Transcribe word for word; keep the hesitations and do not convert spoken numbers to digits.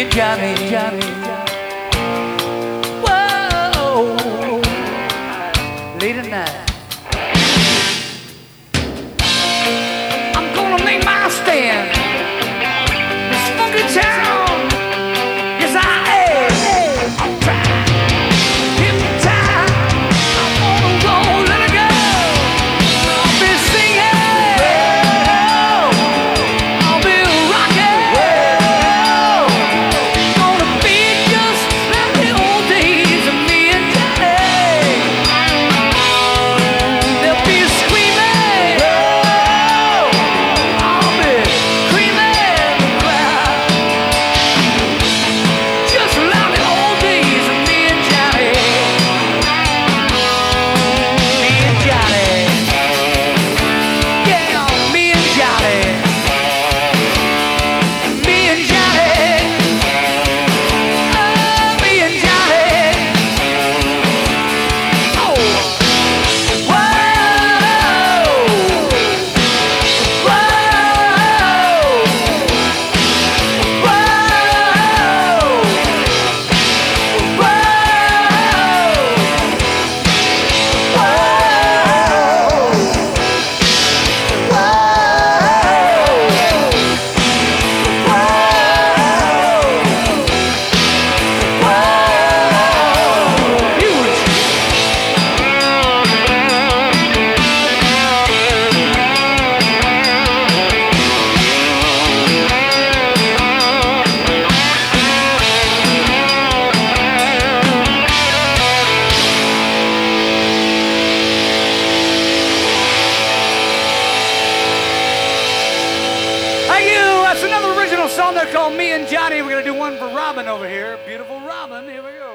and Johnny, Johnny. Whoa, late at night. I'm gonna make my stand. This funky town, yes I am. I'm trying, hypnotized. I'm gonna roll, let it go. I'll be singing, I'll be rocking. Gonna be just like the old days of me and Johnny. They'll be screaming, I'll be screaming the crowd. Just like the old days of me and Johnny. Me and Johnny. Yeah, me and Johnny. Me and Johnny. Oh, me and Johnny. Oh. Whoa. Whoa. Thank you. That's another original song they called Me and Johnny. We're going to do one for Robin over here. Beautiful Robin. Here we go.